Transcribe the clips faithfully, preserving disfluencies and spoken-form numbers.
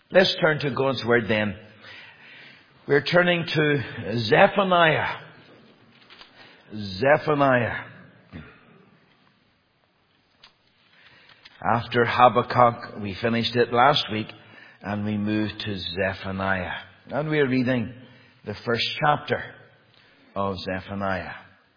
Let's turn to God's Word then. We're turning to Zephaniah. Zephaniah. After Habakkuk, we finished it last week, and we moved to Zephaniah. And we're reading the first chapter of Zephaniah.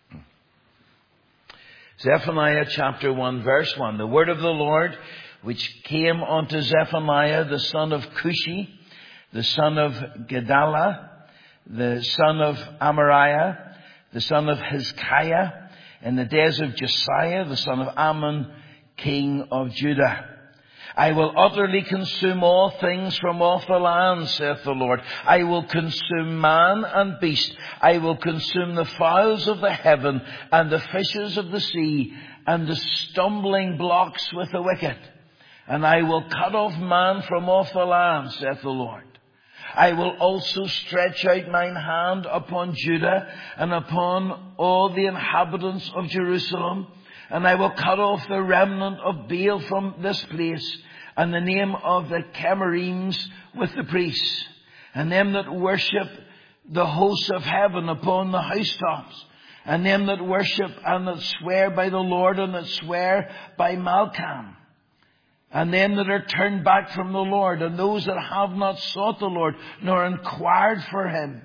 Zephaniah chapter one, verse one. The word of the Lord, which came unto Zephaniah, the son of Cushi, the son of Gedaliah, the son of Amariah, the son of Hezekiah, in the days of Josiah, the son of Ammon, king of Judah. I will utterly consume all things from off the land, saith the Lord. I will consume man and beast. I will consume the fowls of the heaven and the fishes of the sea and the stumbling blocks with the wicked. And I will cut off man from off the land, saith the Lord. I will also stretch out mine hand upon Judah and upon all the inhabitants of Jerusalem. And I will cut off the remnant of Baal from this place, and the name of the Chemarims with the priests, and them that worship the hosts of heaven upon the housetops, and them that worship and that swear by the Lord and that swear by Malcham, and them that are turned back from the Lord, and those that have not sought the Lord, nor inquired for him.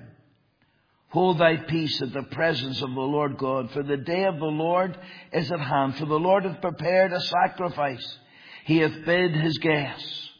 Hold thy peace at the presence of the Lord God, for the day of the Lord is at hand. For the Lord hath prepared a sacrifice. He hath bid his guests.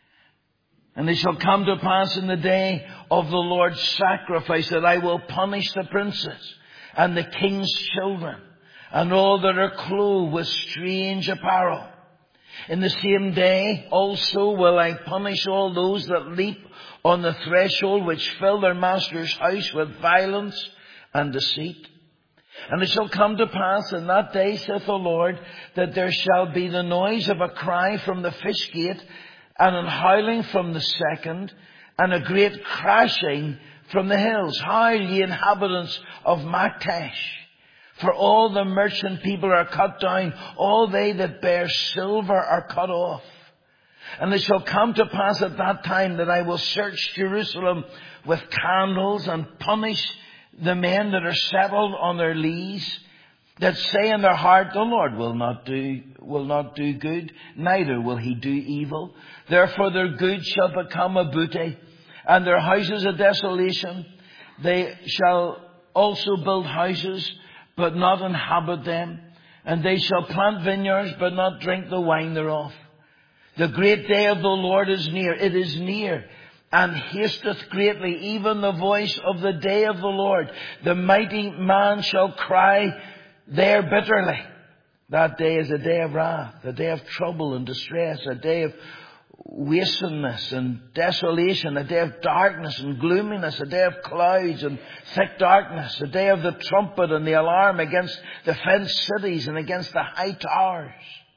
And it shall come to pass in the day of the Lord's sacrifice that I will punish the princes and the king's children and all that are clothed with strange apparel. In the same day also will I punish all those that leap on the threshold, which fill their master's house with violence and deceit. And it shall come to pass in that day, saith the Lord, that there shall be the noise of a cry from the fish gate, and an howling from the second, and a great crashing from the hills. Howl, ye inhabitants of Maktesh. For all the merchant people are cut down, all they that bear silver are cut off. And it shall come to pass at that time that I will search Jerusalem with candles and punish the men that are settled on their lees, that say in their heart, the Lord will not do, will not do good, neither will he do evil. Therefore their good shall become a booty, and their houses a desolation. They shall also build houses, but not inhabit them. And they shall plant vineyards, but not drink the wine thereof. The great day of the Lord is near. It is near, and hasteth greatly, even the voice of the day of the Lord. The mighty man shall cry there bitterly. That day is a day of wrath, a day of trouble and distress, a day of wastefulness and desolation, a day of darkness and gloominess, a day of clouds and thick darkness, a day of the trumpet and the alarm against the fenced cities and against the high towers.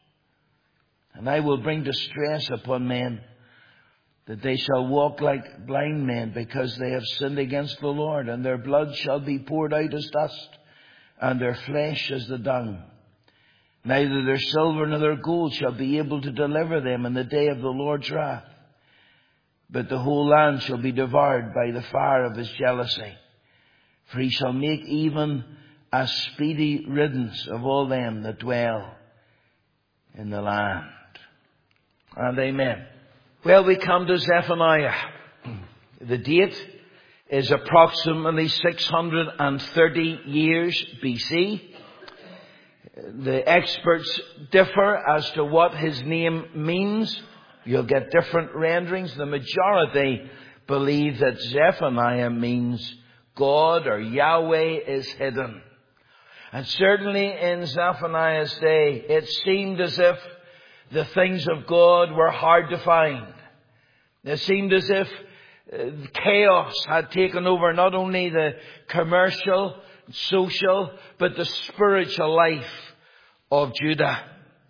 And I will bring distress upon men, that they shall walk like blind men, because they have sinned against the Lord, and their blood shall be poured out as dust, and their flesh as the dung. Neither their silver nor their gold shall be able to deliver them in the day of the Lord's wrath. But the whole land shall be devoured by the fire of his jealousy. For he shall make even a speedy riddance of all them that dwell in the land. And amen. Well, we come to Zephaniah. The date is approximately six hundred thirty years B C. The experts differ as to what his name means. You'll get different renderings. The majority believe that Zephaniah means God or Yahweh is hidden. And certainly in Zephaniah's day, it seemed as if the things of God were hard to find. It seemed as if chaos had taken over not only the commercial, social, but the spiritual life of Judah.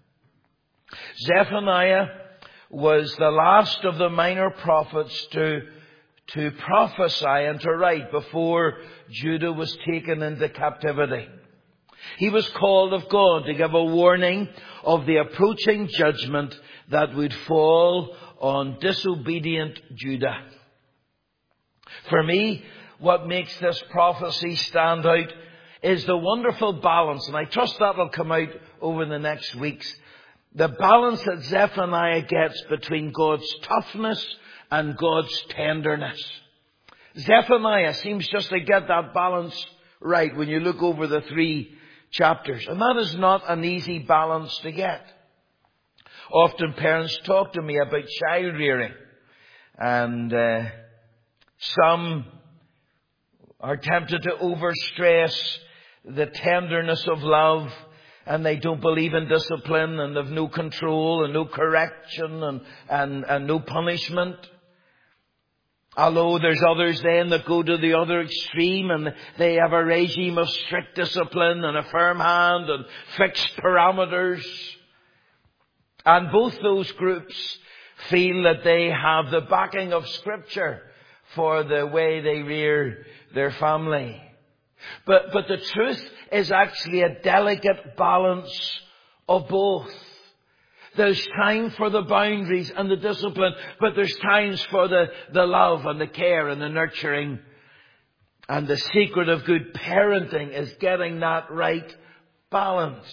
Zephaniah was the last of the minor prophets to, to prophesy and to write before Judah was taken into captivity. He was called of God to give a warning of the approaching judgment that would fall on disobedient Judah. For me, what makes this prophecy stand out is the wonderful balance, and I trust that will come out over the next weeks. The balance that Zephaniah gets between God's toughness and God's tenderness. Zephaniah seems just to get that balance right when you look over the three chapters. And that is not an easy balance to get. Often parents talk to me about child rearing. And uh, some are tempted to overstress the tenderness of love. And they don't believe in discipline and have no control and no correction and, and, and no punishment. Although there's others then that go to the other extreme and they have a regime of strict discipline and a firm hand and fixed parameters. And both those groups feel that they have the backing of Scripture for the way they rear their family. But, but the truth is actually a delicate balance of both. There's time for the boundaries and the discipline, but there's times for the, the love and the care and the nurturing. And the secret of good parenting is getting that right balance.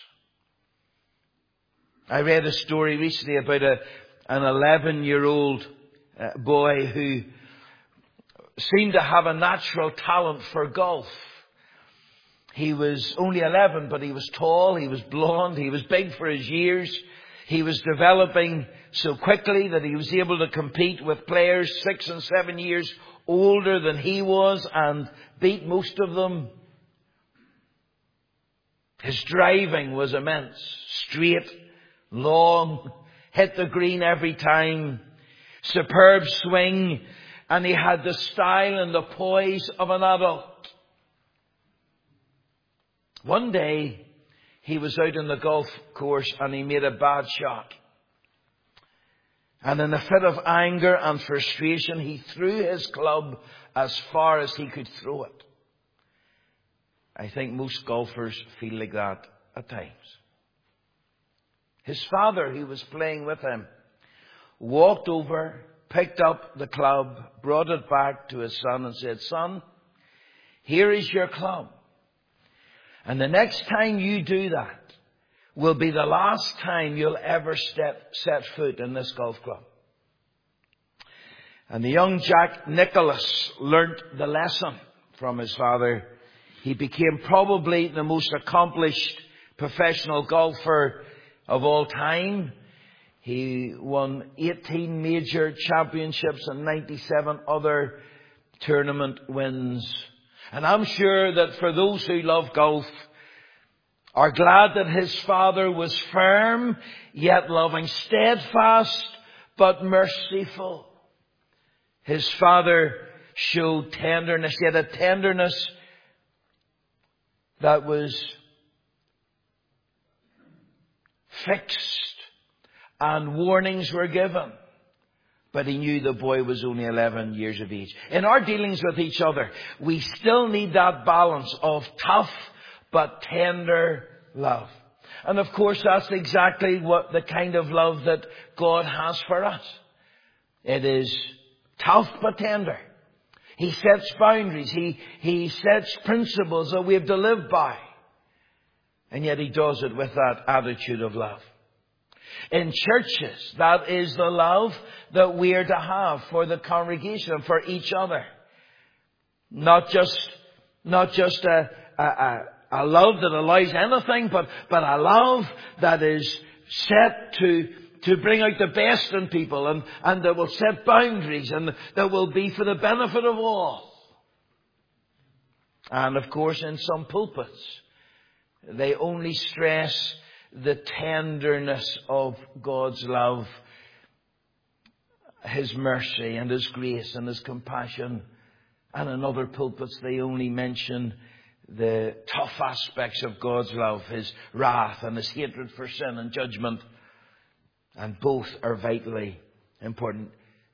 I read a story recently about a, an eleven-year-old uh, boy who seemed to have a natural talent for golf. He was only eleven, but he was tall, he was blonde, he was big for his years. He was developing so quickly that he was able to compete with players six and seven years older than he was and beat most of them. His driving was immense. Straight, long, hit the green every time. Superb swing. And he had the style and the poise of an adult. One day, he was out on the golf course and he made a bad shot. And in a fit of anger and frustration, he threw his club as far as he could throw it. I think most golfers feel like that at times. His father, who was playing with him, walked over, picked up the club, brought it back to his son and said, "Son, here is your club. And the next time you do that will be the last time you'll ever step, set foot in this golf club." And the young Jack Nicklaus learnt the lesson from his father. He became probably the most accomplished professional golfer of all time. He won eighteen major championships and ninety-seven other tournament wins. And I'm sure that for those who love golf are glad that his father was firm, yet loving, steadfast, but merciful. His father showed tenderness, yet a tenderness that was fixed and warnings were given. But he knew the boy was only eleven years of age. In our dealings with each other, we still need that balance of tough but tender love. And of course, that's exactly what the kind of love that God has for us. It is tough but tender. He sets boundaries. He, he sets principles that we have to live by. And yet he does it with that attitude of love. In churches, that is the love that we are to have for the congregation and for each other. Not just, not just a, a, a, a love that allows anything, but, but a love that is set to, to bring out the best in people and, and that will set boundaries and that will be for the benefit of all. And of course, in some pulpits, they only stress the tenderness of God's love, His mercy and His grace and His compassion. And in other pulpits, they only mention the tough aspects of God's love, His wrath and His hatred for sin and judgment. And both are vitally important.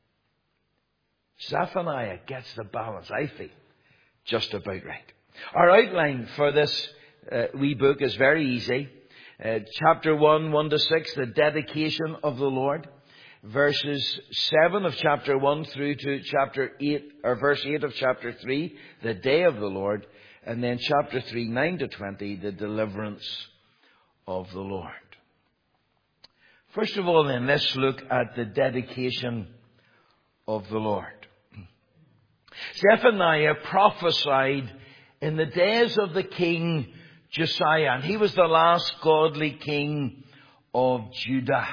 Zephaniah gets the balance, I feel, just about right. Our outline for this uh, wee book is very easy. Uh, chapter one, one to six, the dedication of the Lord. verses seven of chapter one through to chapter eight, or verse eight of chapter three, the day of the Lord, and then chapter three, nine to twenty, the deliverance of the Lord. First of all then, let's look at the dedication of the Lord. Zephaniah prophesied in the days of the king Josiah, and he was the last godly king of Judah.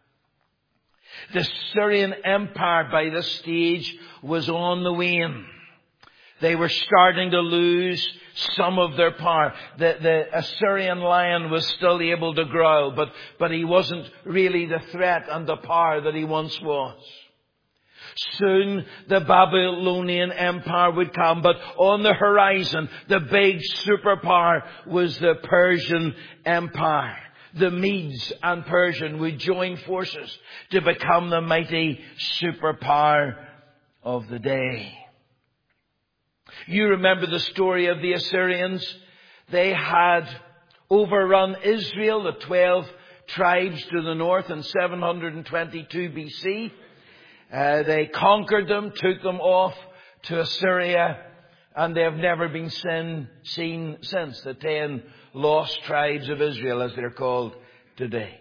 The Syrian Empire by this stage was on the wane. They were starting to lose some of their power. The, the Assyrian lion was still able to growl, but, but he wasn't really the threat and the power that he once was. Soon the Babylonian Empire would come, but on the horizon, the big superpower was the Persian Empire. The Medes and Persian would join forces to become the mighty superpower of the day. You remember the story of the Assyrians. They had overrun Israel, the twelve tribes to the north, in seven hundred twenty-two B C. Uh, they conquered them, took them off to Assyria, and they have never been seen, seen since. The ten lost tribes of Israel, as they're called today.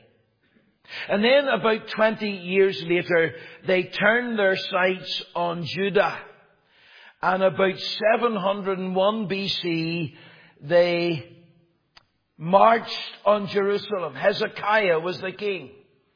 And then about twenty years later, they turned their sights on Judah. And about seven hundred one B C, they marched on Jerusalem. Hezekiah was the king.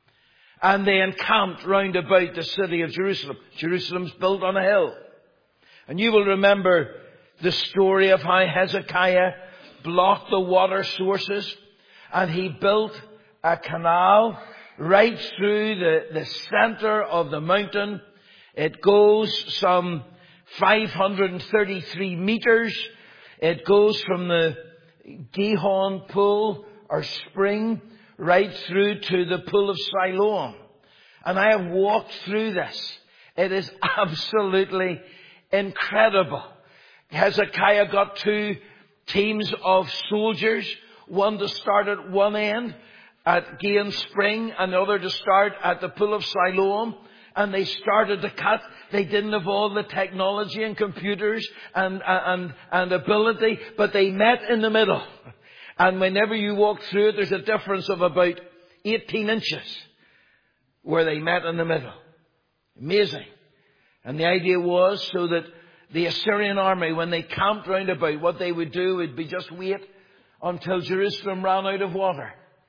And they encamped round about the city of Jerusalem. Jerusalem's built on a hill. And you will remember the story of how Hezekiah blocked the water sources, and he built a canal right through the, the center of the mountain. It goes some five hundred thirty-three meters. It goes from the Gihon pool or spring right through to the pool of Siloam. And I have walked through this. It is absolutely incredible. Hezekiah got two teams of soldiers, one to start at one end at Gihon Spring, and the other to start at the pool of Siloam. And they started to cut. They didn't have all the technology and computers and, and, and ability, but they met in the middle. And whenever you walk through it, there's a difference of about eighteen inches where they met in the middle. Amazing. And the idea was so that the Assyrian army, when they camped round about, what they would do would be just wait until Jerusalem ran out of water.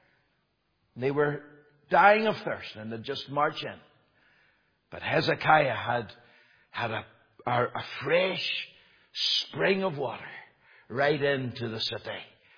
They were dying of thirst and they'd just march in. But Hezekiah had, had a, a, a fresh spring of water right into the city.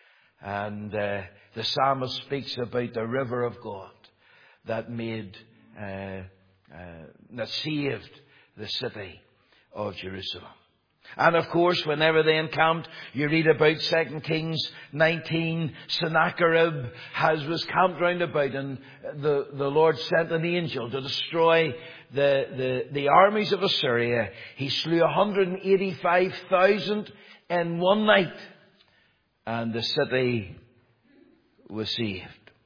And uh, the psalmist speaks about the river of God that made, uh, uh, that saved the city of Jerusalem. And of course, whenever they encamped, you read about Second Kings nineteen, Sennacherib has was camped round about, and the, the Lord sent an angel to destroy the, the, the armies of Assyria. He slew one hundred eighty-five thousand in one night. And the city was saved.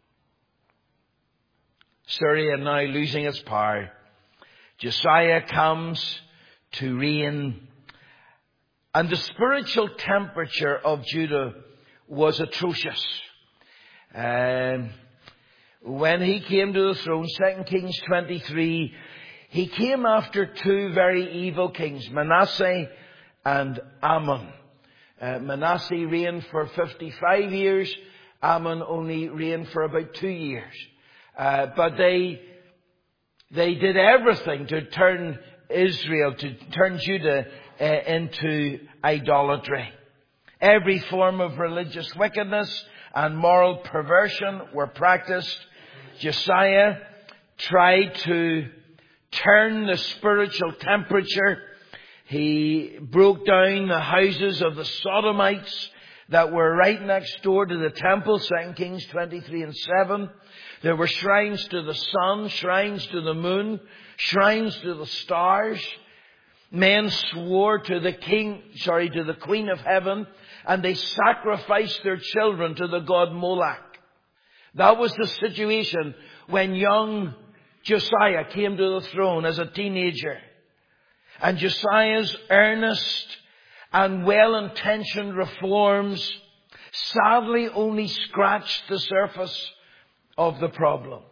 Syria now losing its power. Josiah comes to reign. And the spiritual temperature of Judah was atrocious. Um, when he came to the throne, Second Kings twenty-three, he came after two very evil kings, Manasseh and Ammon. Uh, Manasseh reigned for fifty-five years. Ammon only reigned for about two years. Uh, but they, they did everything to turn Israel, to turn Judah uh, into idolatry. Every form of religious wickedness and moral perversion were practiced. Josiah tried to turn the spiritual temperature. He broke down the houses of the Sodomites that were right next door to the temple, Second Kings twenty-three and seven. There were shrines to the sun, shrines to the moon, shrines to the stars. Men swore to the king, sorry, to the Queen of Heaven, and they sacrificed their children to the god Moloch. That was the situation when young Josiah came to the throne as a teenager. And Josiah's earnest and well-intentioned reforms sadly only scratched the surface of the problem.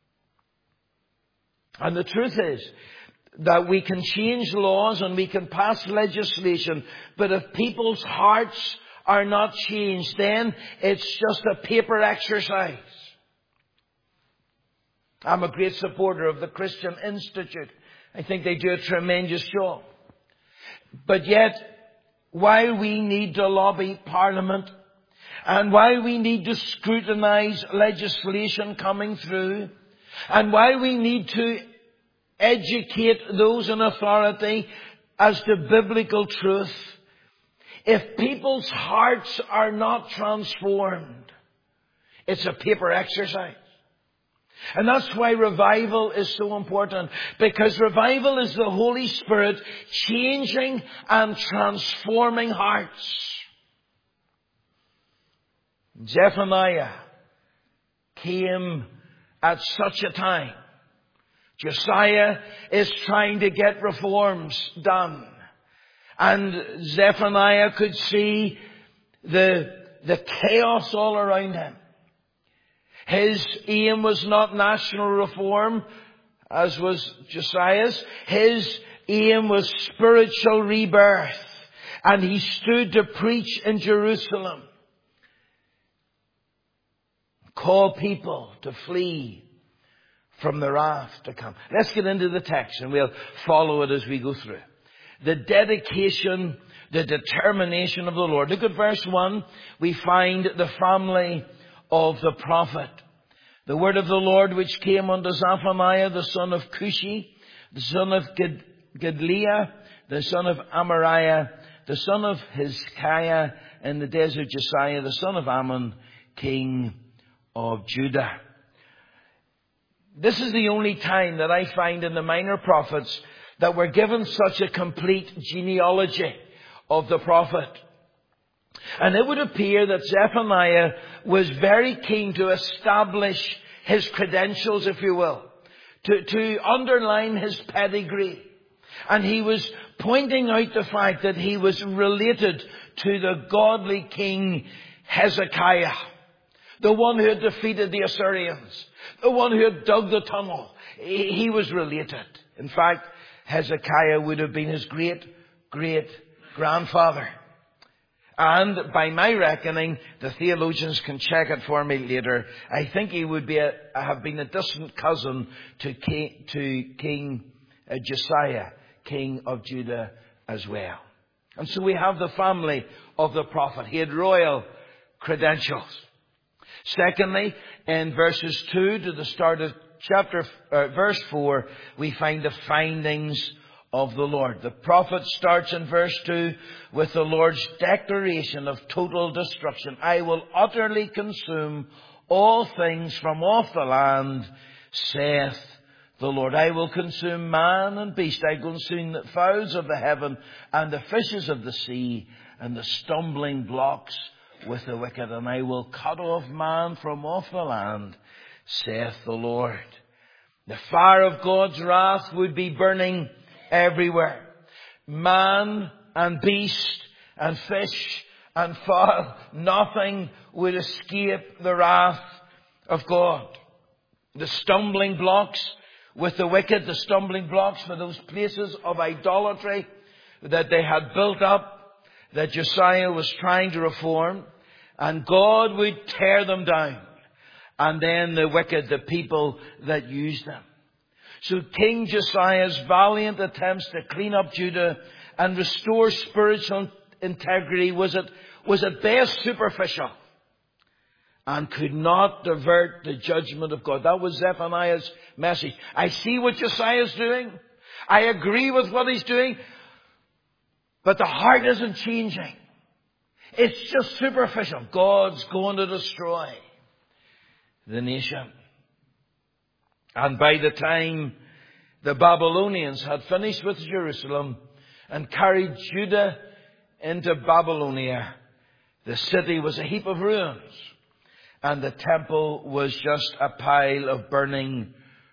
And the truth is that we can change laws and we can pass legislation, but if people's hearts are not changed, then it's just a paper exercise. I'm a great supporter of the Christian Institute. I think they do a tremendous job. But yet, while we need to lobby Parliament, and while we need to scrutinize legislation coming through, and while we need to educate those in authority as to biblical truth, if people's hearts are not transformed, it's a paper exercise. And that's why revival is so important. Because revival is the Holy Spirit changing and transforming hearts. Zephaniah came at such a time. Josiah is trying to get reforms done. And Zephaniah could see the, the chaos all around him. His aim was not national reform, as was Josiah's. His aim was spiritual rebirth. And he stood to preach in Jerusalem. Call people to flee from the wrath to come. Let's get into the text and we'll follow it as we go through. The dedication, the determination of the Lord. Look at verse one. We find the family of the prophet. The word of the Lord which came unto Zephaniah, the son of Cushi, the son of Ged- Gedaliah, the son of Amariah, the son of Hezekiah, in the days of Josiah, the son of Ammon, king of Judah. This is the only time that I find in the minor prophets that we're given such a complete genealogy of the prophet. And it would appear that Zephaniah was very keen to establish his credentials, if you will, to, to underline his pedigree. And he was pointing out the fact that he was related to the godly king Hezekiah, the one who had defeated the Assyrians, the one who had dug the tunnel. He, he was related. In fact, Hezekiah would have been his great, great grandfather. And by my reckoning, the theologians can check it for me later, I think he would be a, have been a distant cousin to King, to King uh, Josiah, king of Judah as well. And so we have the family of the prophet. He had royal credentials. Secondly, in verses two to the start of chapter, uh, verse four, we find the findings of the Lord. The prophet starts in verse two with the Lord's declaration of total destruction. I will utterly consume all things from off the land, saith the Lord. I will consume man and beast. I will consume the fowls of the heaven and the fishes of the sea and the stumbling blocks with the wicked. And I will cut off man from off the land, saith the Lord. The fire of God's wrath would be burning everywhere. Man and beast and fish and fowl, nothing would escape the wrath of God. The stumbling blocks with the wicked, the stumbling blocks for those places of idolatry that they had built up, that Josiah was trying to reform, and God would tear them down. And then the wicked, the people that used them. So King Josiah's valiant attempts to clean up Judah and restore spiritual integrity was at, was at best superficial and could not divert the judgment of God. That was Zephaniah's message. I see what Josiah's doing. I agree with what he's doing. But the heart isn't changing. It's just superficial. God's going to destroy the nation. And by the time the Babylonians had finished with Jerusalem and carried Judah into Babylonia, the city was a heap of ruins and the temple was just a pile of burning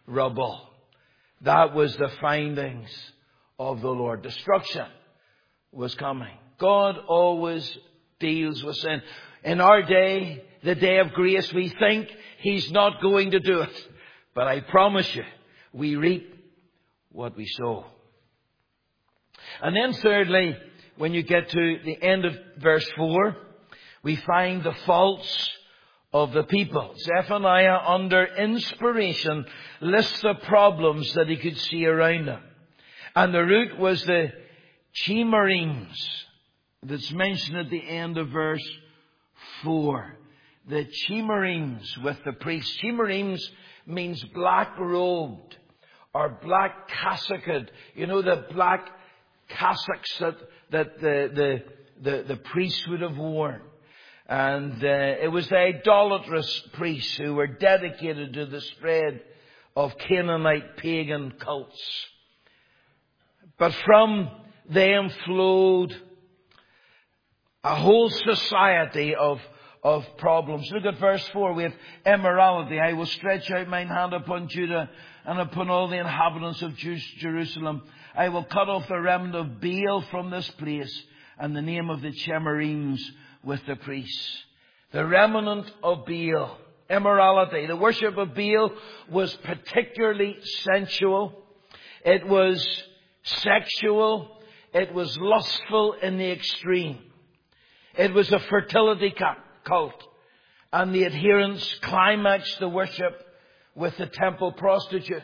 rubble. That was the findings of the Lord. Destruction was coming. God always deals with sin. In our day, the day of grace, we think He's not going to do it. But I promise you, we reap what we sow. And then thirdly, when you get to the end of verse four, we find the faults of the people. Zephaniah, under inspiration, lists the problems that he could see around him. And the root was the chimeremes that's mentioned at the end of verse four. The chimeremes with the priests. Chimeremes means black robed or black cassocked. You know, the black cassocks that, that the, the, the, the priests would have worn. And uh, it was the idolatrous priests who were dedicated to the spread of Canaanite pagan cults. But from them flowed a whole society of, of problems. Look at verse four. We have immorality. I will stretch out mine hand upon Judah and upon all the inhabitants of Jerusalem. I will cut off the remnant of Baal from this place, and the name of the chimeremes with the priests. The remnant of Baal. Immorality. The worship of Baal was particularly sensual. It was sexual. It was lustful in the extreme. It was a fertility cult. And the adherents climaxed the worship with the temple prostitutes.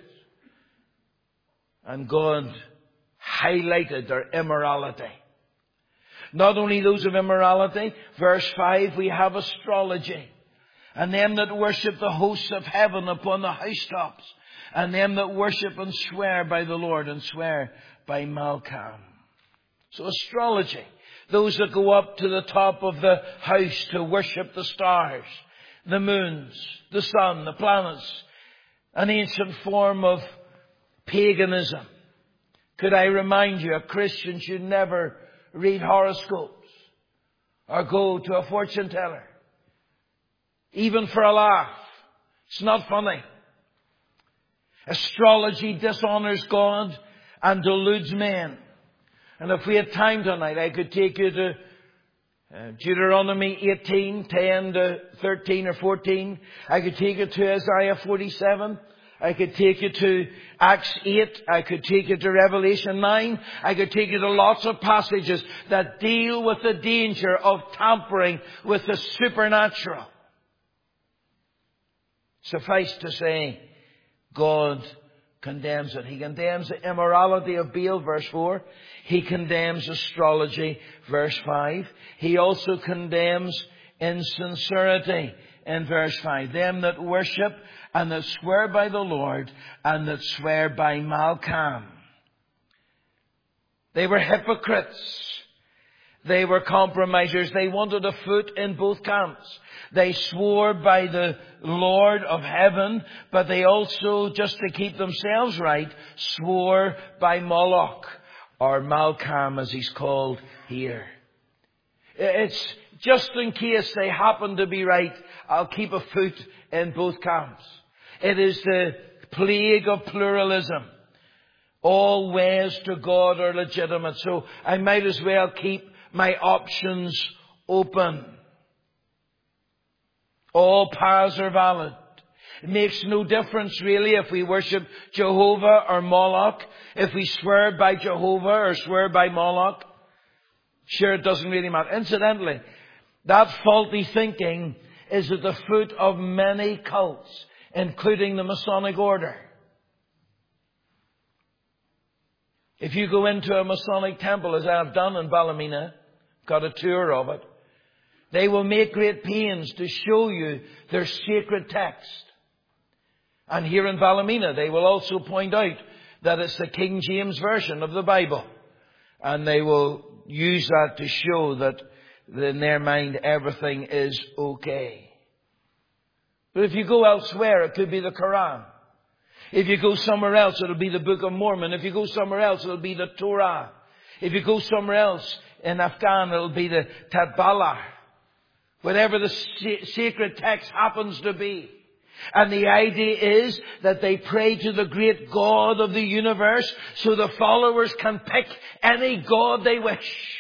And God highlighted their immorality. Not only those of immorality, verse five, we have astrology. And them that worship the hosts of heaven upon the housetops. And them that worship and swear by the Lord and swear by Malcham. So astrology. Those that go up to the top of the house to worship the stars, the moons, the sun, the planets. An ancient form of paganism. Could I remind you, a Christian should never read horoscopes or go to a fortune teller. Even for a laugh. It's not funny. Astrology dishonors God and deludes men. And if we had time tonight, I could take you to uh, Deuteronomy eighteen, ten to thirteen or fourteen. I could take you to Isaiah forty-seven. I could take you to Acts eight. I could take you to Revelation nine. I could take you to lots of passages that deal with the danger of tampering with the supernatural. Suffice to say, God condemns it. He condemns the immorality of Baal, verse four. He condemns astrology, verse five. He also condemns insincerity in verse five. Them that worship and that swear by the Lord and that swear by Malcham. They were hypocrites. They were compromisers. They wanted a foot in both camps. They swore by the Lord of heaven, but they also, just to keep themselves right, swore by Moloch, or Malcham as he's called here. It's just in case they happen to be right, I'll keep a foot in both camps. It is the plague of pluralism. All ways to God are legitimate, so I might as well keep my options open. All paths are valid. It makes no difference really if we worship Jehovah or Moloch, if we swear by Jehovah or swear by Moloch. Sure, it doesn't really matter. Incidentally, that faulty thinking is at the foot of many cults, including the Masonic order. If you go into a Masonic temple, as I have done in Ballymena, got a tour of it, they will make great pains to show you their sacred text. And here in Ballymena, they will also point out that it's the King James Version of the Bible. And they will use that to show that in their mind everything is okay. But if you go elsewhere, it could be the Quran. If you go somewhere else, it'll be the Book of Mormon. If you go somewhere else, it'll be the Torah. If you go somewhere else in Afghan, it'll be the Tabbalah. Whatever the sacred text happens to be. And the idea is that they pray to the great God of the universe so the followers can pick any God they wish.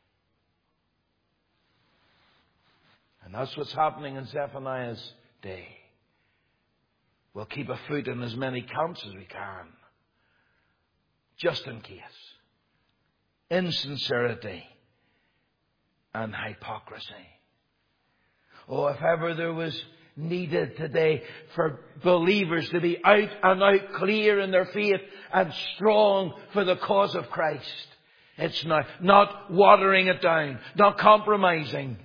And that's what's happening in Zephaniah's day. We'll keep a foot in as many camps as we can, just in case. Insincerity and hypocrisy. Oh, if ever there was needed today for believers to be out and out clear in their faith and strong for the cause of Christ. It's not, not watering it down, not compromising.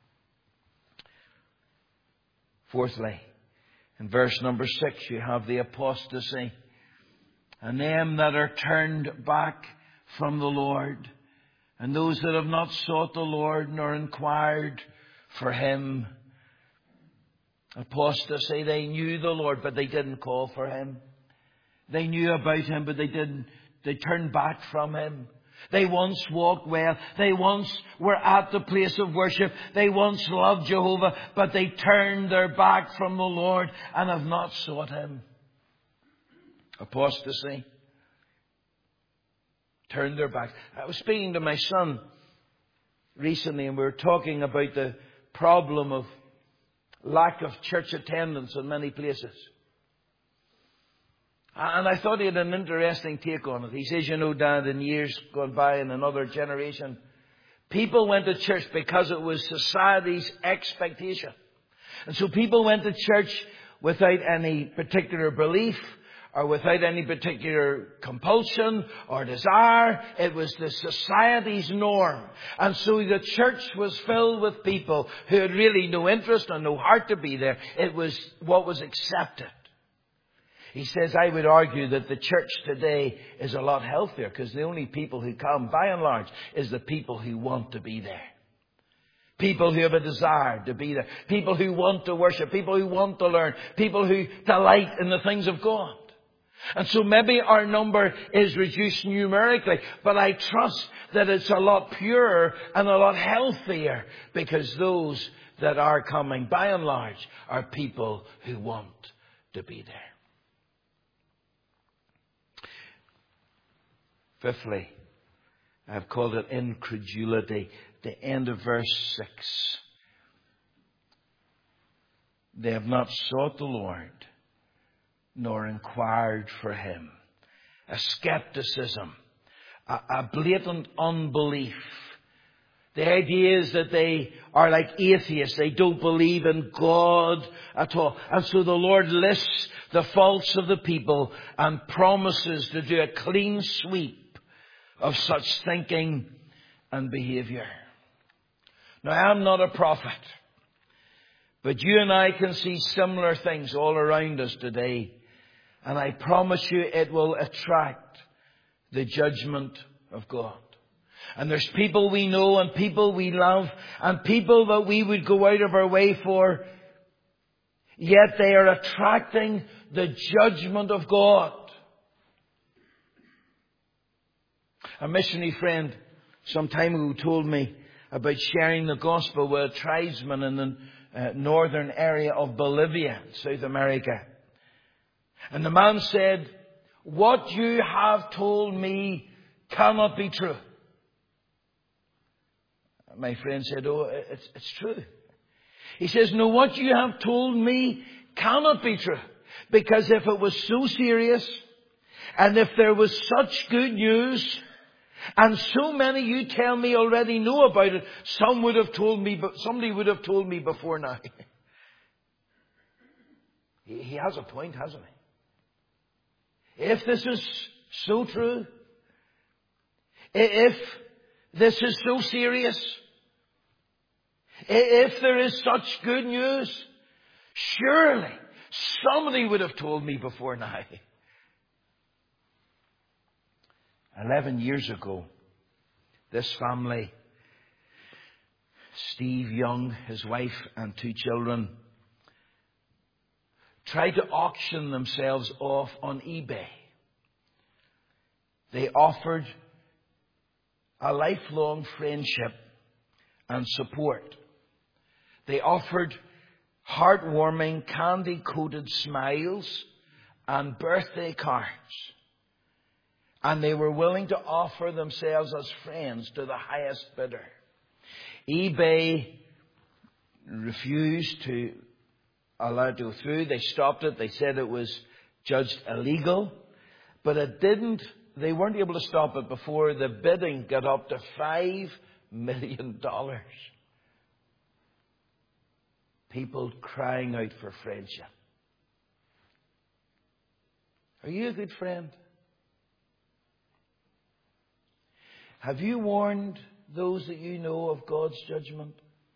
Fourthly, in verse number six, you have the apostasy. And them that are turned back from the Lord, and those that have not sought the Lord nor inquired for Him. Apostasy, they knew the Lord, but they didn't call for Him. They knew about Him, but they didn't. They turned back from Him. They once walked well. They once were at the place of worship. They once loved Jehovah, but they turned their back from the Lord and have not sought Him. Apostasy. Turned their back. I was speaking to my son recently, and we were talking about the problem of lack of church attendance in many places. And I thought he had an interesting take on it. He says, you know, Dad, in years gone by in another generation, people went to church because it was society's expectation. And so people went to church without any particular belief or without any particular compulsion or desire. It was the society's norm. And so the church was filled with people who had really no interest and no heart to be there. It was what was accepted. He says, I would argue that the church today is a lot healthier because the only people who come, by and large, is the people who want to be there. People who have a desire to be there. People who want to worship. People who want to learn. People who delight in the things of God. And so maybe our number is reduced numerically, but I trust that it's a lot purer and a lot healthier because those that are coming, by and large, are people who want to be there. Fifthly, I've called it incredulity. The end of verse six. They have not sought the Lord, nor inquired for Him. A skepticism, a, a blatant unbelief. The idea is that they are like atheists. They don't believe in God at all. And so the Lord lists the faults of the people and promises to do a clean sweep of such thinking and behavior. Now, I'm not a prophet, but you and I can see similar things all around us today. And I promise you it will attract the judgment of God. And there's people we know and people we love and people that we would go out of our way for. Yet they are attracting the judgment of God. A missionary friend some time ago told me about sharing the gospel with a tribesman in the uh, northern area of Bolivia, South America. And the man said, what you have told me cannot be true. My friend said, oh, it's, it's true. He says, no, what you have told me cannot be true. Because if it was so serious, and if there was such good news, and so many you tell me already know about it, some would have told me, but somebody would have told me before now. he, he has a point, hasn't he? If this is so true, if this is so serious, if there is such good news, surely somebody would have told me before now. Eleven years ago, this family, Steve Young, his wife and two children, tried to auction themselves off on eBay. They offered a lifelong friendship and support. They offered heartwarming, candy-coated smiles and birthday cards. And they were willing to offer themselves as friends to the highest bidder. eBay refused to allow it to go through. They stopped it. They said it was judged illegal. But it didn't, they weren't able to stop it before the bidding got up to five million dollars. People crying out for friendship. Are you a good friend? Have you warned those that you know of God's judgment?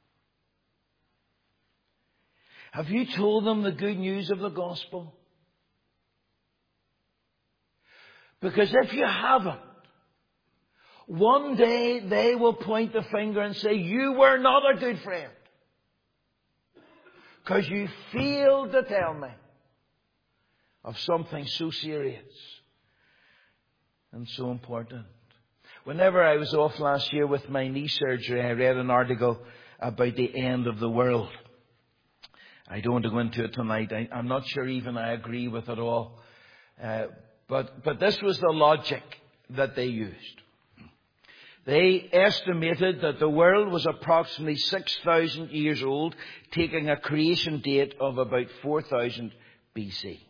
Have you told them the good news of the gospel? Because if you haven't, one day they will point the finger and say, you were not a good friend. Because you failed to tell me of something so serious and so important. Whenever I was off last year with my knee surgery, I read an article about the end of the world. I don't want to go into it tonight. I, I'm not sure even I agree with it all. Uh, but, but this was the logic that they used. They estimated that the world was approximately six thousand years old, taking a creation date of about four thousand B C.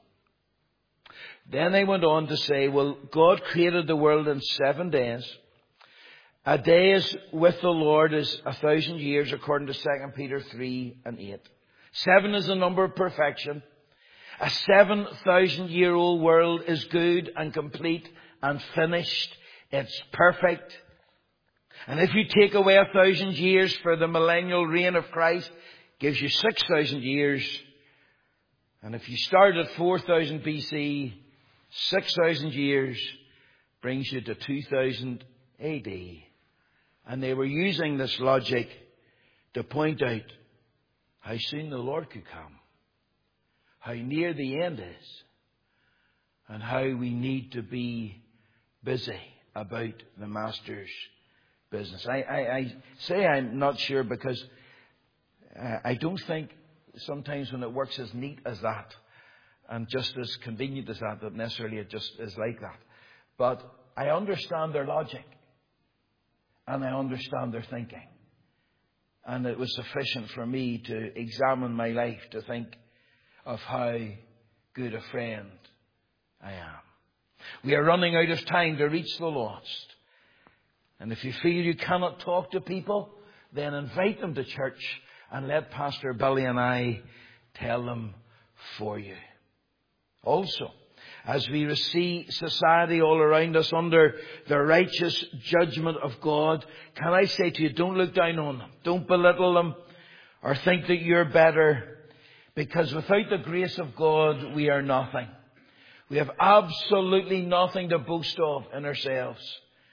Then they went on to say, well, God created the world in seven days. A day is with the Lord is a thousand years, according to Second Peter three and eight. Seven is the number of perfection. A seven thousand year old world is good and complete and finished. It's perfect. And if you take away a thousand years for the millennial reign of Christ, it gives you six thousand years. And if you start at four thousand B C, six thousand years brings you to two thousand A D. And they were using this logic to point out how soon the Lord could come, how near the end is, and how we need to be busy about the Master's business. I, I, I say I'm not sure because uh, I don't think sometimes when it works as neat as that and just as convenient as that, that necessarily it just is like that. But I understand their logic and I understand their thinking. And it was sufficient for me to examine my life to think of how good a friend I am. We are running out of time to reach the lost. And if you feel you cannot talk to people, then invite them to church and let Pastor Billy and I tell them for you. Also, as we see society all around us under the righteous judgment of God, can I say to you, don't look down on them. Don't belittle them or think that you're better. Because without the grace of God, we are nothing. We have absolutely nothing to boast of in ourselves.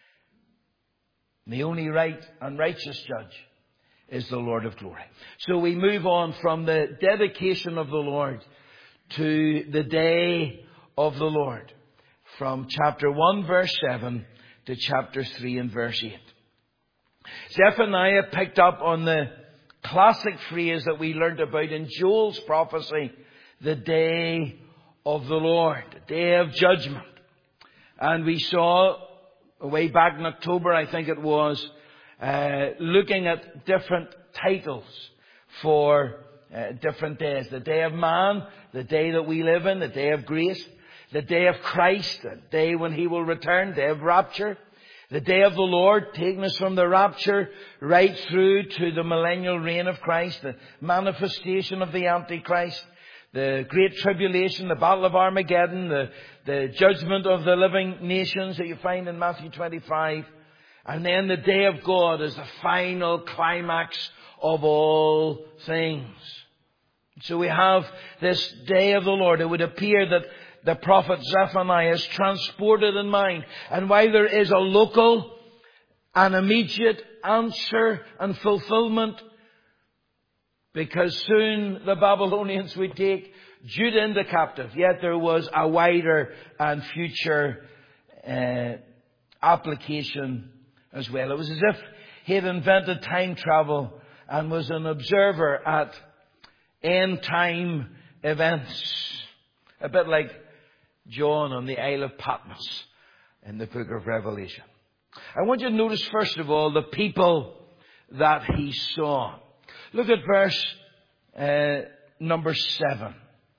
The only right and righteous judge is the Lord of glory. So we move on from the dedication of the Lord to the day of the Lord. From chapter one verse seven to chapter three and verse eight. Zephaniah picked up on the classic phrase that we learned about in Joel's prophecy, the day of the Lord, the day of judgment. And we saw way back in October, I think it was, uh, looking at different titles for uh, different days. The day of man, the day that we live in, the day of grace, the day of Christ, the day when he will return, day of rapture, the day of the Lord, taking us from the rapture right through to the millennial reign of Christ, the manifestation of the Antichrist, the great tribulation, the battle of Armageddon, the, the judgment of the living nations that you find in Matthew twenty-five. And then the day of God is the final climax of all things. So we have this day of the Lord. It would appear that the prophet Zephaniah is transported in mind. And while there is a local and immediate answer and fulfillment, because soon the Babylonians would take Judah into captive. Yet there was a wider and future uh, application as well. It was as if he had invented time travel and was an observer at end time events. A bit like John on the Isle of Patmos in the book of Revelation. I want you to notice, first of all, the people that he saw. Look at verse uh, number seven.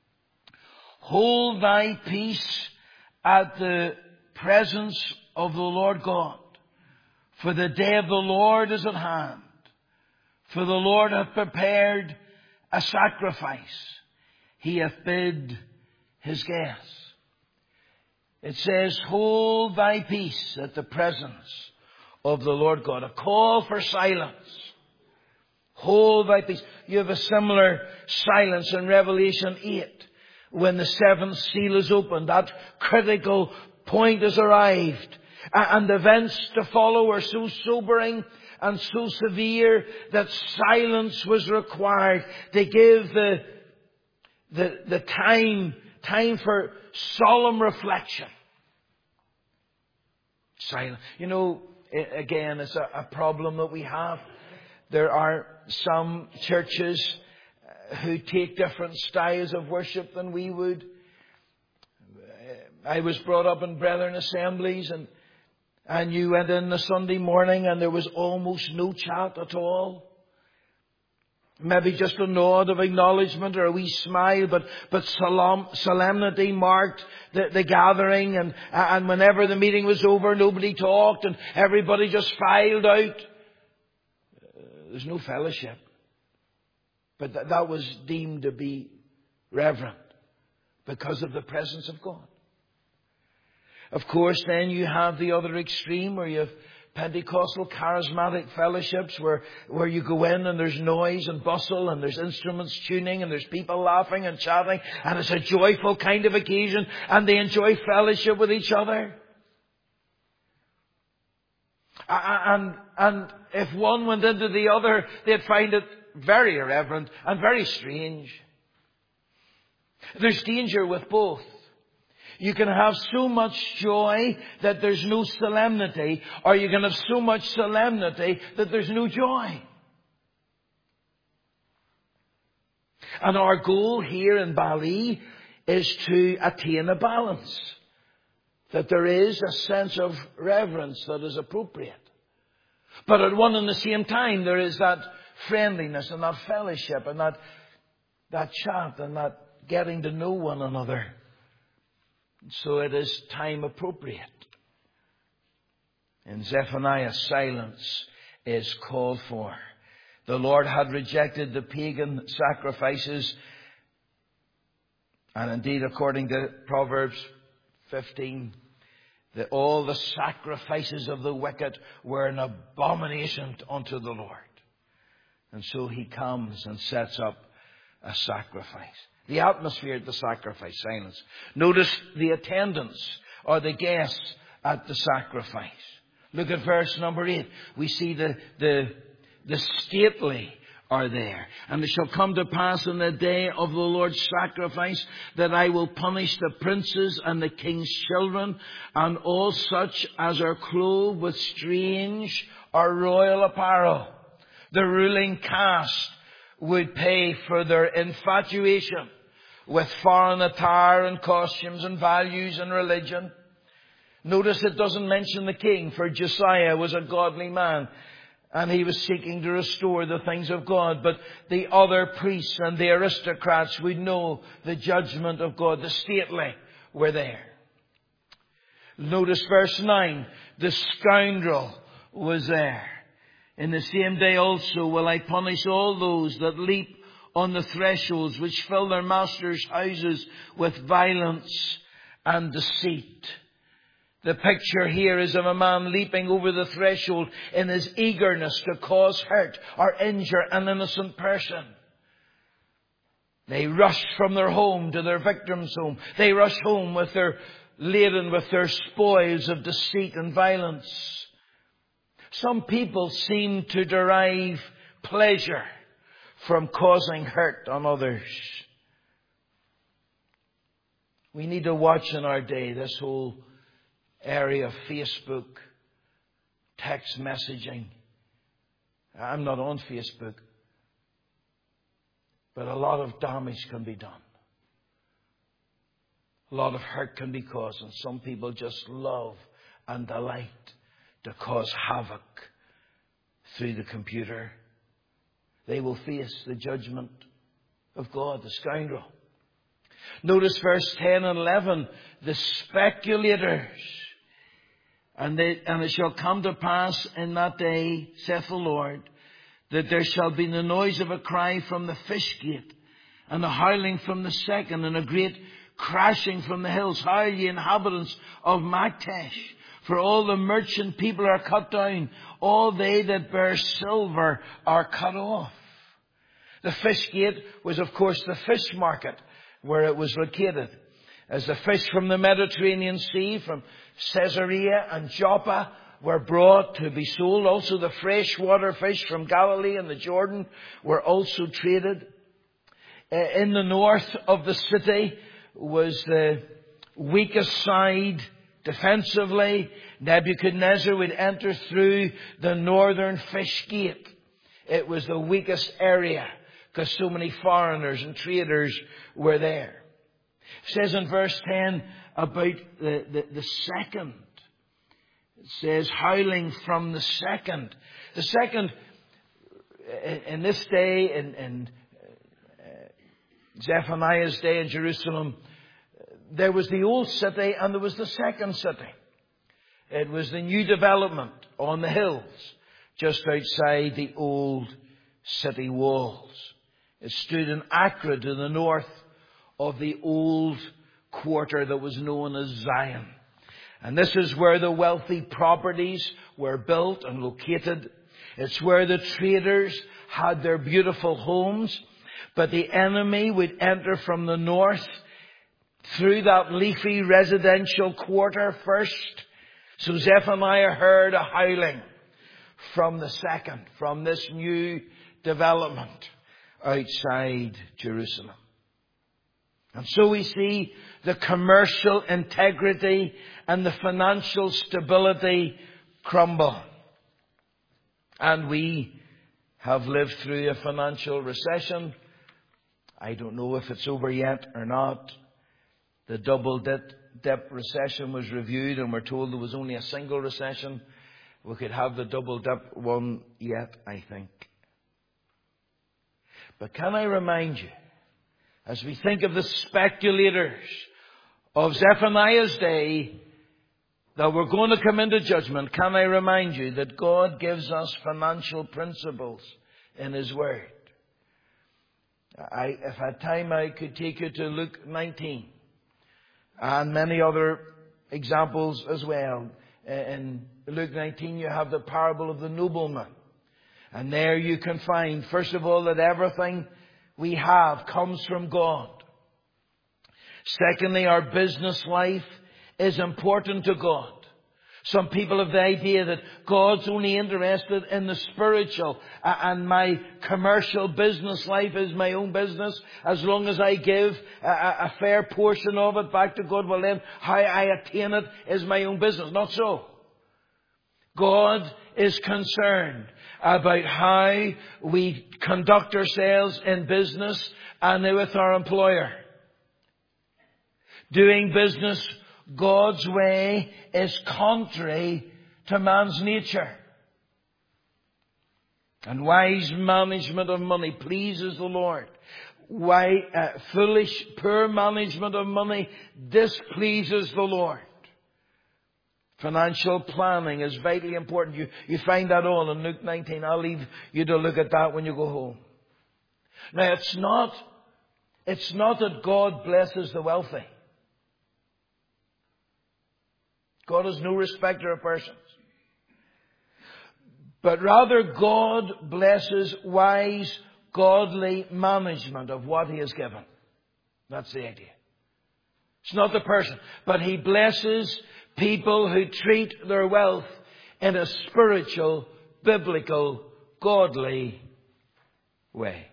Hold thy peace at the presence of the Lord God, for the day of the Lord is at hand. For the Lord hath prepared a sacrifice. He hath bid his guests. It says, hold thy peace at the presence of the Lord God. A call for silence. Hold thy peace. You have a similar silence in Revelation eight. When the seventh seal is opened, that critical point has arrived. And the events to follow are so sobering and so severe that silence was required. They give the, the, the time, time for solemn reflection. Silence. You know, again, it's a, a problem that we have. There are some churches who take different styles of worship than we would. I was brought up in Brethren assemblies, and and you went in the Sunday morning and there was almost no chat at all. Maybe just a nod of acknowledgement or a wee smile, but but solemn, solemnity marked the, the gathering, and and whenever the meeting was over, nobody talked and everybody just filed out. Uh, there's no fellowship. But th- that was deemed to be reverent because of the presence of God. Of course, then you have the other extreme where you have Pentecostal charismatic fellowships where, where you go in and there's noise and bustle and there's instruments tuning and there's people laughing and chatting, and it's a joyful kind of occasion and they enjoy fellowship with each other. And, and if one went into the other, they'd find it very irreverent and very strange. There's danger with both. You can have so much joy that there's no solemnity, or you can have so much solemnity that there's no joy. And our goal here in Bali is to attain a balance. That there is a sense of reverence that is appropriate. But at one and the same time, there is that friendliness and that fellowship and that, that chat and that getting to know one another. So it is time appropriate. In Zephaniah, silence is called for. The Lord had rejected the pagan sacrifices. And indeed, according to Proverbs fifteen, that all the sacrifices of the wicked were an abomination unto the Lord. And so he comes and sets up a sacrifice. The atmosphere at the sacrifice, silence. Notice the attendants or the guests at the sacrifice. Look at verse number eight. We see the, the, the stately are there. And it shall come to pass in the day of the Lord's sacrifice that I will punish the princes and the king's children and all such as are clothed with strange or royal apparel. The ruling caste would pay for their infatuation with foreign attire and costumes and values and religion. Notice it doesn't mention the king, for Josiah was a godly man and he was seeking to restore the things of God. But the other priests and the aristocrats would know the judgment of God. The stately were there. Notice verse nine. The scoundrel was there. In the same day also will I punish all those that leap on the thresholds, which fill their masters' houses with violence and deceit. The picture here is of a man leaping over the threshold in his eagerness to cause hurt or injure an innocent person. They rush from their home to their victim's home. They rush home with their laden with their spoils of deceit and violence. Some people seem to derive pleasure from causing hurt on others. We need to watch in our day this whole area of Facebook, text messaging. I'm not on Facebook. But a lot of damage can be done. A lot of hurt can be caused. And some people just love and delight to cause havoc through the computer. They will face the judgment of God, the scoundrel. Notice verse ten and eleven. The speculators. And, they, and it shall come to pass in that day, saith the Lord, that there shall be the noise of a cry from the fish gate, and a howling from the second, and a great crashing from the hills. Howl, ye inhabitants of Maktesh, for all the merchant people are cut down. All they that bear silver are cut off. The fish gate was, of course, the fish market where it was located. As the fish from the Mediterranean Sea, from Caesarea and Joppa, were brought to be sold. Also the freshwater fish from Galilee and the Jordan were also traded. In the north of the city was the weakest side defensively. Nebuchadnezzar would enter through the northern fish gate. It was the weakest area because so many foreigners and traders were there. It says in verse ten about the, the, the second. It says, howling from the second. The second, in this day, in, in uh, Zephaniah's day in Jerusalem, there was the old city and there was the second city. It was the new development on the hills, just outside the old city walls. It stood in Accra to the north of the old quarter that was known as Zion. And this is where the wealthy properties were built and located. It's where the traders had their beautiful homes. But the enemy would enter from the north through that leafy residential quarter first. So Zephaniah heard a howling from the second, from this new development outside Jerusalem. And so we see the commercial integrity and the financial stability crumble. And we have lived through a financial recession. I don't know if it's over yet or not. The double dip, dip recession was reviewed and we're told there was only a single recession. We could have the double dip one yet, I think. But can I remind you, as we think of the speculators of Zephaniah's day that we're going to come into judgment, can I remind you that God gives us financial principles in His Word? I, if I had time, I could take you to Luke nineteen and many other examples as well. In Luke nineteen, you have the parable of the nobleman. And there you can find, first of all, that everything we have comes from God. Secondly, our business life is important to God. Some people have the idea that God's only interested in the spiritual, and my commercial business life is my own business. As long as I give a, a fair portion of it back to God, well then how I attain it is my own business. Not so. God is concerned about how we conduct ourselves in business and with our employer. Doing business God's way is contrary to man's nature. And wise management of money pleases the Lord. Why uh, foolish, poor management of money displeases the Lord. Financial planning is vitally important. You, you find that all in Luke nineteen. I'll leave you to look at that when you go home. Now, it's not, it's not that God blesses the wealthy. God is no respecter of persons. But rather, God blesses wise, godly management of what He has given. That's the idea. It's not the person. But He blesses people who treat their wealth in a spiritual, biblical, godly way.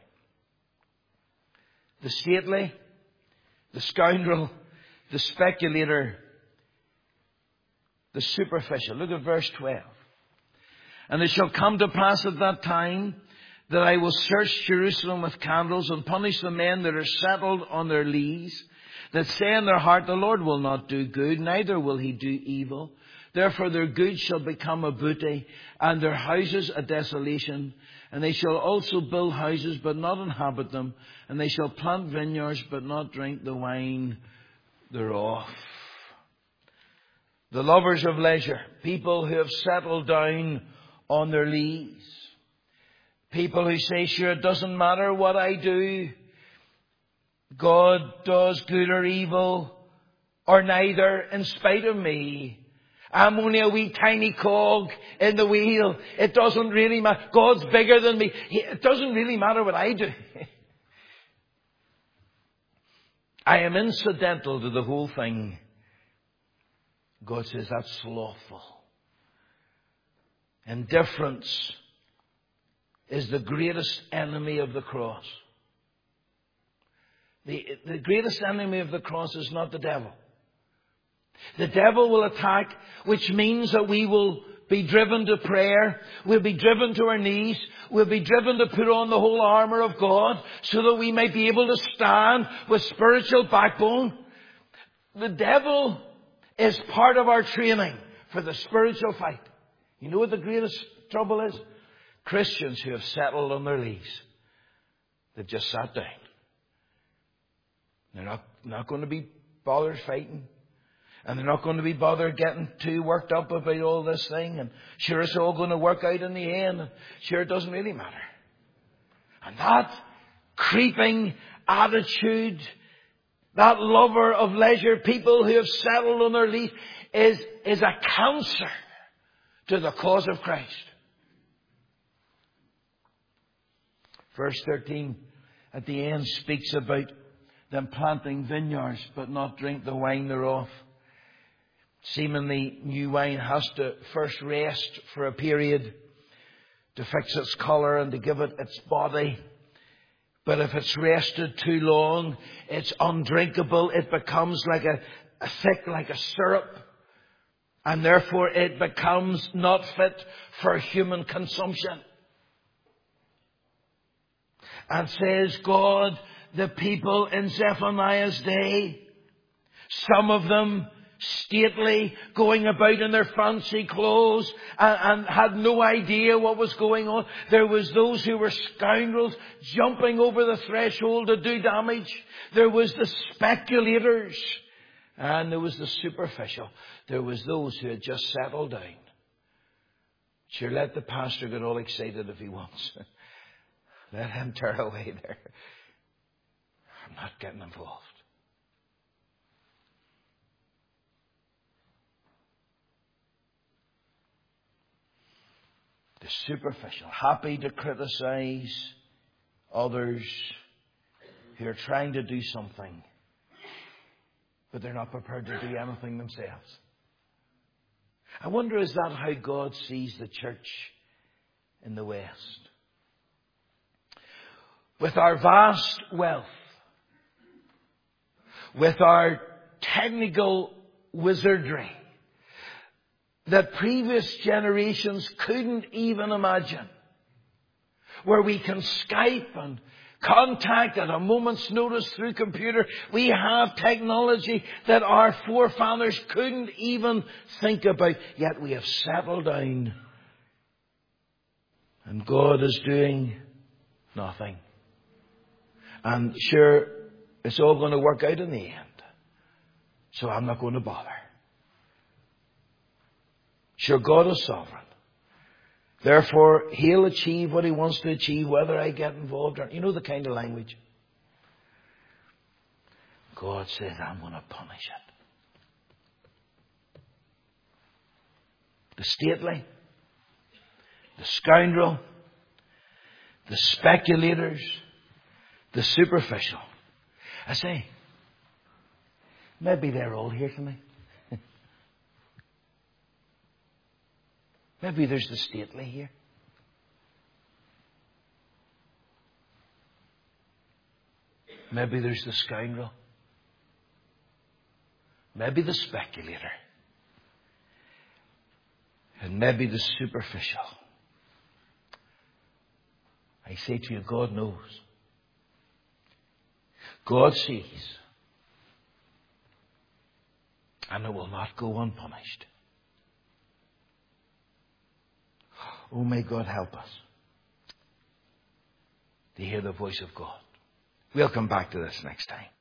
The stately, the scoundrel, the speculator, the superficial. Look at verse twelve. And it shall come to pass at that time that I will search Jerusalem with candles and punish the men that are settled on their lees, that say in their heart, the Lord will not do good, neither will he do evil. Therefore their goods shall become a booty, and their houses a desolation. And they shall also build houses, but not inhabit them. And they shall plant vineyards, but not drink the wine thereof. The lovers of leisure, people who have settled down on their lees. People who say, sure, it doesn't matter what I do. God does good or evil, or neither, in spite of me. I'm only a wee tiny cog in the wheel. It doesn't really matter. God's bigger than me. It doesn't really matter what I do. I am incidental to the whole thing. God says that's slothful. Indifference is the greatest enemy of the cross. The, the greatest enemy of the cross is not the devil. The devil will attack, which means that we will be driven to prayer. We'll be driven to our knees. We'll be driven to put on the whole armour of God so that we may be able to stand with spiritual backbone. The devil is part of our training for the spiritual fight. You know what the greatest trouble is? Christians who have settled on their lees. They've just sat down. They're not, not going to be bothered fighting. And they're not going to be bothered getting too worked up about all this thing. And sure, it's all going to work out in the end. And sure, it doesn't really matter. And that creeping attitude, that lover of leisure, people who have settled on their lease, is, is a cancer to the cause of Christ. Verse thirteen at the end speaks about them planting vineyards but not drink the wine thereof. Seemingly new wine has to first rest for a period to fix its colour and to give it its body. But if it's rested too long, it's undrinkable. It becomes like a, a thick, like a syrup. And therefore it becomes not fit for human consumption. And says God, the people in Zephaniah's day, some of them stately, going about in their fancy clothes and, and had no idea what was going on. There was those who were scoundrels jumping over the threshold to do damage. There was the speculators and there was the superficial. There was those who had just settled down. Sure, let the pastor get all excited if he wants. Let him tear away there. I'm not getting involved. The superficial, happy to criticize others who are trying to do something, but they're not prepared to do anything themselves. I wonder, is that how God sees the church in the West? With our vast wealth, with our technical wizardry that previous generations couldn't even imagine, where we can Skype and contact at a moment's notice through computer. We have technology that our forefathers couldn't even think about, yet we have settled down and God is doing nothing. And sure, it's all going to work out in the end. So I'm not going to bother. Sure, God is sovereign. Therefore, He'll achieve what He wants to achieve, whether I get involved or not. You know the kind of language. God says, I'm going to punish it. The stately, the scoundrel, the speculators, the superficial. I say, maybe they're all here tonight. Maybe there's the stately here. Maybe there's the scoundrel. Maybe the speculator. And maybe the superficial. I say to you, God knows. God sees. And it will not go unpunished. Oh, may God help us to hear the voice of God. We'll come back to this next time.